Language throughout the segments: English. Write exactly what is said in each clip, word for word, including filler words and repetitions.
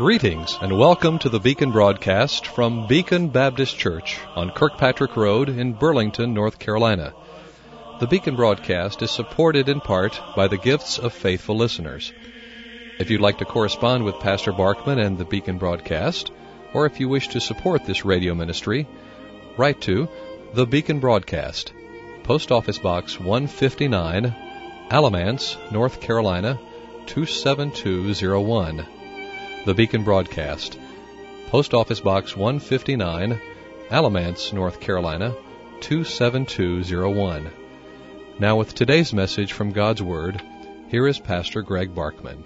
Greetings and welcome to the Beacon broadcast from Beacon Baptist Church on Kirkpatrick Road in Burlington, North Carolina. The Beacon broadcast is supported in part by the gifts of faithful listeners. If you'd like to correspond with Pastor Barkman and the Beacon broadcast, or if you wish to support this radio ministry, write to The Beacon Broadcast, Post Office Box one fifty-nine, Alamance, North Carolina, two seven two zero one. The Beacon Broadcast, Post Office Box one fifty-nine, Alamance, North Carolina, two seven two zero one. Now with today's message from God's Word, here is Pastor Greg Barkman.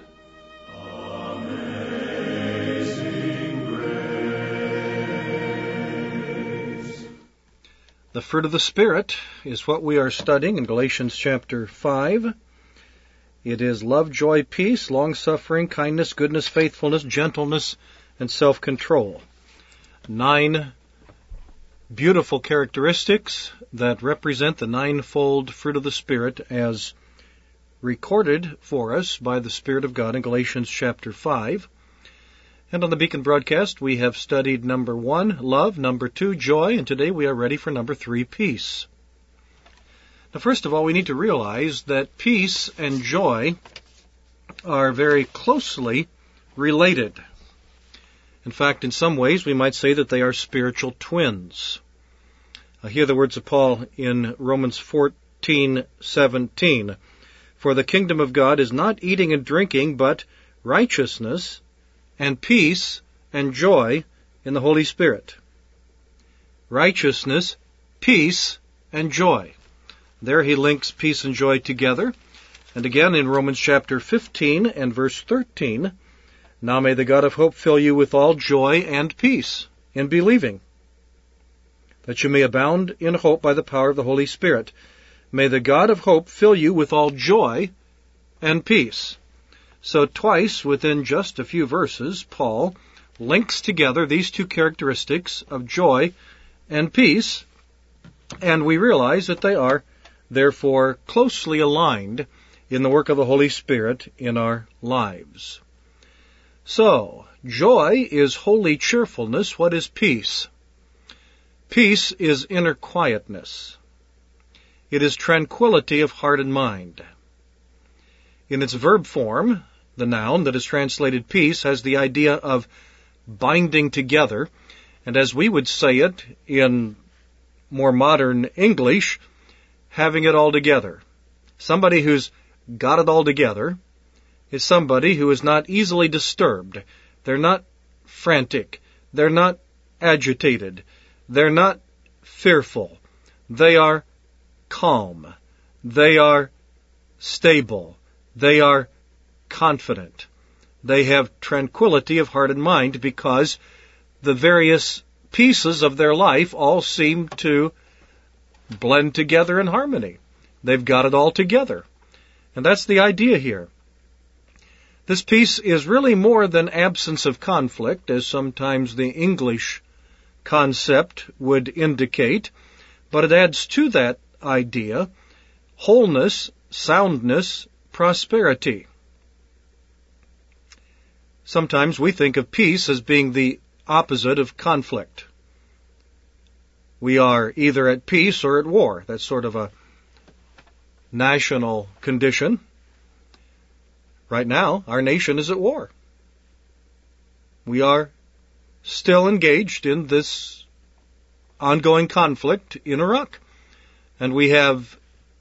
The fruit of the Spirit is what we are studying in Galatians chapter five. It is love, joy, peace, long-suffering, kindness, goodness, faithfulness, gentleness, and self-control. Nine beautiful characteristics that represent the ninefold fruit of the Spirit as recorded for us by the Spirit of God in Galatians chapter five. And on the Beacon broadcast, we have studied number one, love, number two, joy, and today we are ready for number three, peace. Now, first of all, we need to realize that peace and joy are very closely related. In fact, in some ways, we might say that they are spiritual twins. I hear the words of Paul in Romans fourteen seventeen. For the kingdom of God is not eating and drinking, but righteousness and peace and joy in the Holy Spirit. Righteousness, peace, and joy. There he links peace and joy together. And again in Romans chapter fifteen and verse thirteen, now may the God of hope fill you with all joy and peace in believing, that you may abound in hope by the power of the Holy Spirit. May the God of hope fill you with all joy and peace. So twice within just a few verses, Paul links together these two characteristics of joy and peace, and we realize that they are therefore closely aligned in the work of the Holy Spirit in our lives. So, joy is holy cheerfulness. What is peace? Peace is inner quietness. It is tranquility of heart and mind. In its verb form, the noun that is translated peace has the idea of binding together, and as we would say it in more modern English, having it all together. Somebody who's got it all together is somebody who is not easily disturbed. They're not frantic. They're not agitated. They're not fearful. They are calm. They are stable. They are confident. They have tranquility of heart and mind because the various pieces of their life all seem to blend together in harmony. They've got it all together. And that's the idea here. This peace is really more than absence of conflict, as sometimes the English concept would indicate, but it adds to that idea wholeness, soundness, prosperity. Sometimes we think of peace as being the opposite of conflict. We are either at peace or at war. That's sort of a national condition. Right now, our nation is at war. We are still engaged in this ongoing conflict in Iraq. And we have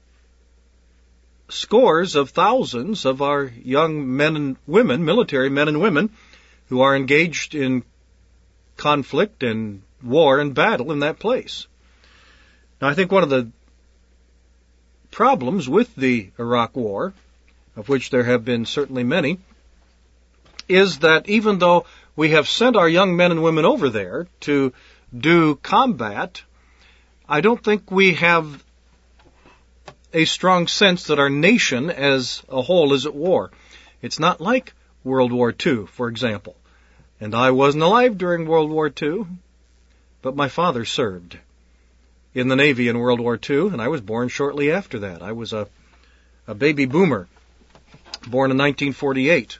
scores of thousands of our young men and women, military men and women, who are engaged in conflict and war and battle in that place. Now, I think one of the problems with the Iraq War, of which there have been certainly many, is that even though we have sent our young men and women over there to do combat, I don't think we have a strong sense that our nation as a whole is at war. It's not like World War Two, for example. And I wasn't alive during World War Two, but my father served in the Navy in World War Two, and I was born shortly after that. I was a, a baby boomer, born in nineteen forty-eight.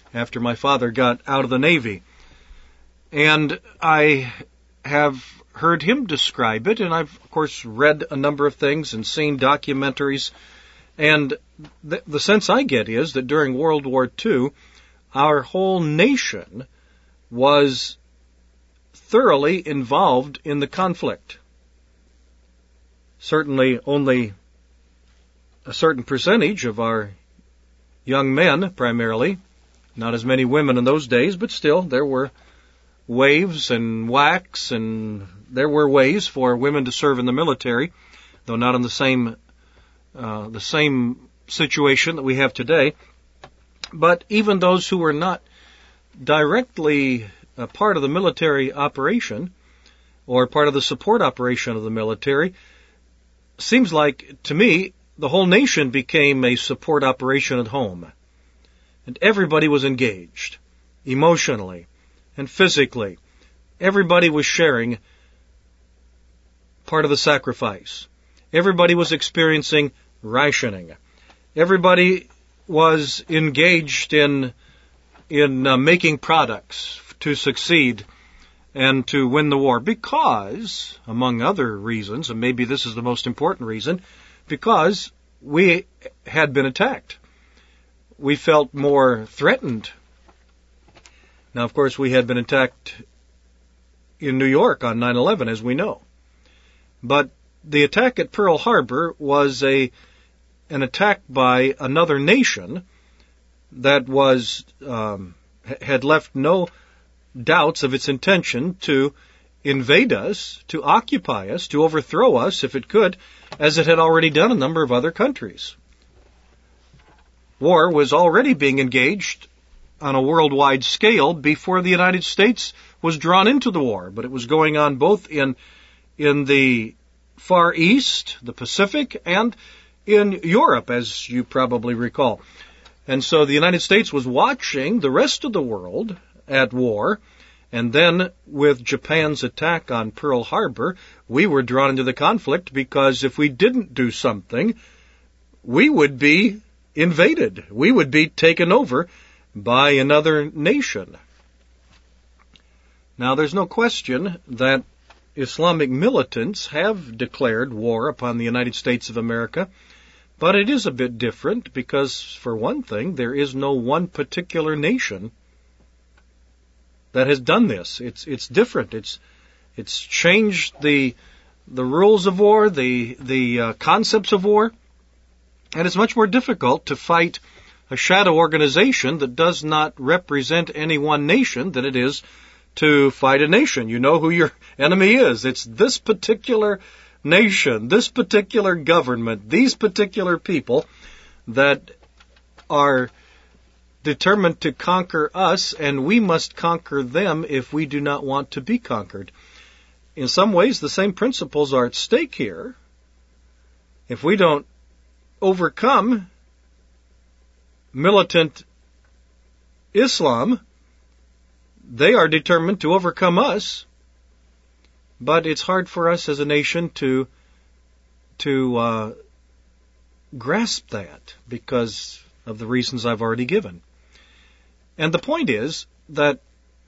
after my father got out of the Navy. And I have heard him describe it, and I've, of course, read a number of things and seen documentaries. And th- the sense I get is that during World War Two, our whole nation was thoroughly involved in the conflict. Certainly only a certain percentage of our young men, primarily, not as many women in those days, but still there were waves and whacks, and there were ways for women to serve in the military, though not in the same uh, the same situation that we have today. But even those who were not directly a part of the military operation or part of the support operation of the military, seems like, to me, the whole nation became a support operation at home. And everybody was engaged, emotionally and physically. Everybody was sharing part of the sacrifice. Everybody was experiencing rationing. Everybody was engaged in in uh, making products to succeed and to win the war, because, among other reasons, and maybe this is the most important reason, because we had been attacked. We felt more threatened. Now, of course, we had been attacked in New York on nine eleven, as we know. But the attack at Pearl Harbor was a an attack by another nation that was um, had left no doubts of its intention to invade us, to occupy us, to overthrow us, if it could, as it had already done a number of other countries. War was already being engaged on a worldwide scale before the United States was drawn into the war, but it was going on both in in the Far East, the Pacific, and in Europe, as you probably recall. And so the United States was watching the rest of the world at war, and then with Japan's attack on Pearl Harbor, we were drawn into the conflict, because if we didn't do something, we would be invaded. We would be taken over by another nation. Now, there's no question that Islamic militants have declared war upon the United States of America, but it is a bit different because, for one thing, there is no one particular nation that has done this. It's it's different. It's it's changed the the rules of war, the the uh, concepts of war, and it's much more difficult to fight a shadow organization that does not represent any one nation than it is to fight a nation. You know who your enemy is. It's this particular nation, this particular government, these particular people that are determined to conquer us, and we must conquer them if we do not want to be conquered. In some ways, the same principles are at stake here. If we don't overcome militant Islam, they are determined to overcome us, but it's hard for us as a nation to to uh, grasp that because of the reasons I've already given. And the point is that,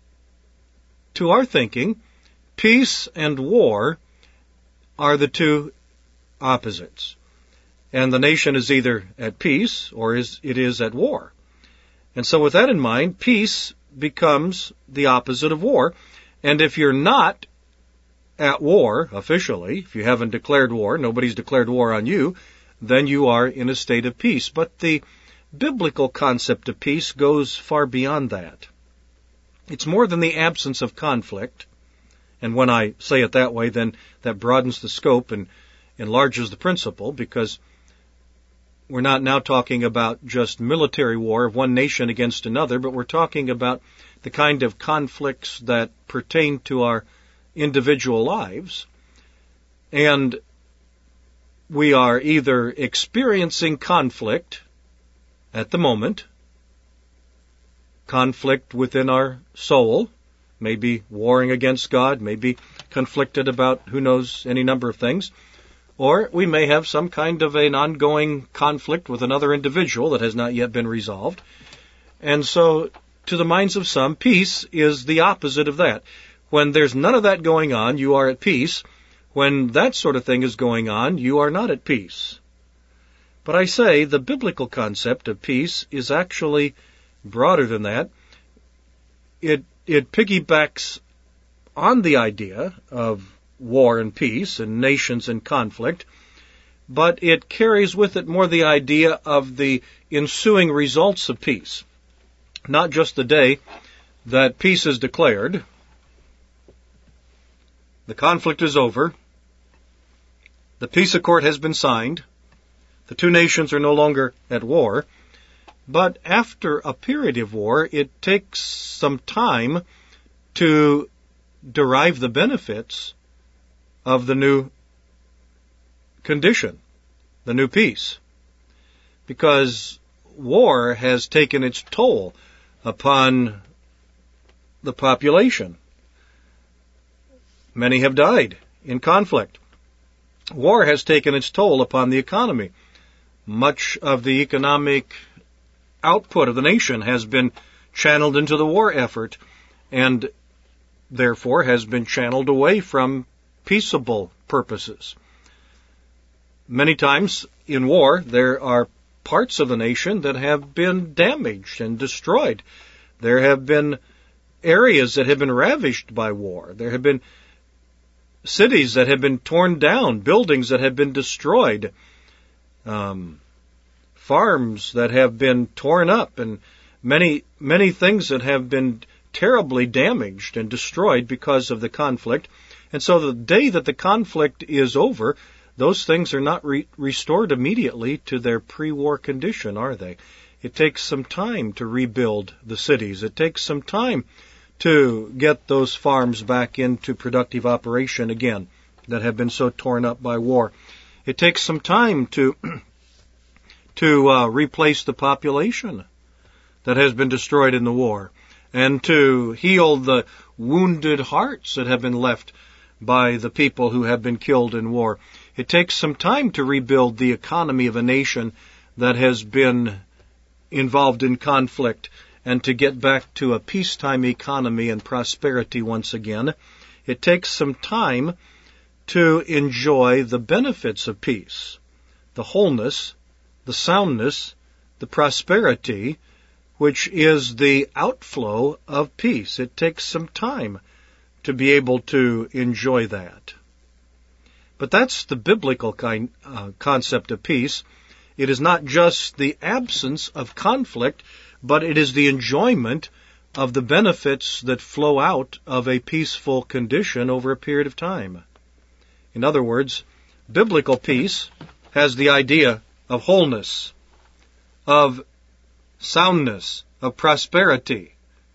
to our thinking, peace and war are the two opposites. And the nation is either at peace or is it is at war. And so with that in mind, peace becomes the opposite of war. And if you're not at war officially, if you haven't declared war, nobody's declared war on you, then you are in a state of peace. But the biblical concept of peace goes far beyond that. It's more than the absence of conflict. And when I say it that way, then that broadens the scope and enlarges the principle, because we're not now talking about just military war of one nation against another, but we're talking about the kind of conflicts that pertain to our individual lives. And we are either experiencing conflict at the moment, conflict within our soul, maybe warring against God, maybe conflicted about who knows any number of things, or we may have some kind of an ongoing conflict with another individual that has not yet been resolved. And so to the minds of some, peace is the opposite of that. When there's none of that going on, you are at peace. When that sort of thing is going on, you are not at peace. But I say the biblical concept of peace is actually broader than that. It, it piggybacks on the idea of war and peace and nations in conflict, but it carries with it more the idea of the ensuing results of peace. Not just the day that peace is declared, the conflict is over, the peace accord has been signed, the two nations are no longer at war, but after a period of war, it takes some time to derive the benefits of the new condition, the new peace. Because war has taken its toll upon the population. Many have died in conflict. War has taken its toll upon the economy. Much of the economic output of the nation has been channeled into the war effort, and therefore has been channeled away from peaceable purposes. Many times in war, there are parts of the nation that have been damaged and destroyed. There have been areas that have been ravished by war. There have been cities that have been torn down, buildings that have been destroyed, um, farms that have been torn up, and many, many things that have been terribly damaged and destroyed because of the conflict. And so the day that the conflict is over, those things are not re- restored immediately to their pre-war condition, are they? It takes some time to rebuild the cities. It takes some time to get those farms back into productive operation again that have been so torn up by war. It takes some time to to uh, replace the population that has been destroyed in the war, and to heal the wounded hearts that have been left by the people who have been killed in war. It takes some time to rebuild the economy of a nation that has been involved in conflict, and to get back to a peacetime economy and prosperity once again. It takes some time to enjoy the benefits of peace, the wholeness, the soundness, the prosperity, which is the outflow of peace. It takes some time to be able to enjoy that. But that's the biblical kind, uh, concept of peace. It is not just the absence of conflict, but it is the enjoyment of the benefits that flow out of a peaceful condition over a period of time. In other words, biblical peace has the idea of wholeness, of soundness, of prosperity.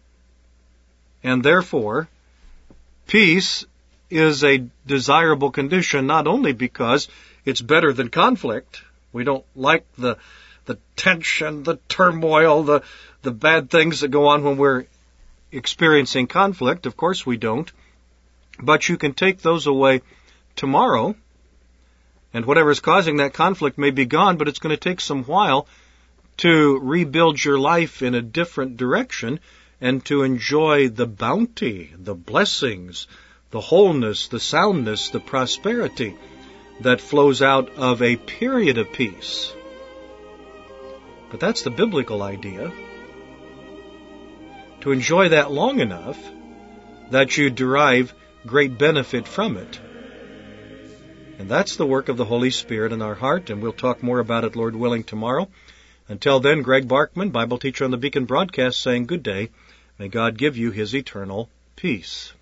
And therefore, peace is a desirable condition not only because it's better than conflict. We don't like the the tension, the turmoil, the the bad things that go on when we're experiencing conflict. Of course we don't. But you can take those away tomorrow, and whatever is causing that conflict may be gone, but it's going to take some while to rebuild your life in a different direction and to enjoy the bounty, the blessings, the wholeness, the soundness, the prosperity that flows out of a period of peace. But that's the biblical idea. To enjoy that long enough that you derive great benefit from it. And that's the work of the Holy Spirit in our heart, and we'll talk more about it, Lord willing, tomorrow. Until then, Greg Barkman, Bible teacher on the Beacon Broadcast, saying good day. May God give you His eternal peace.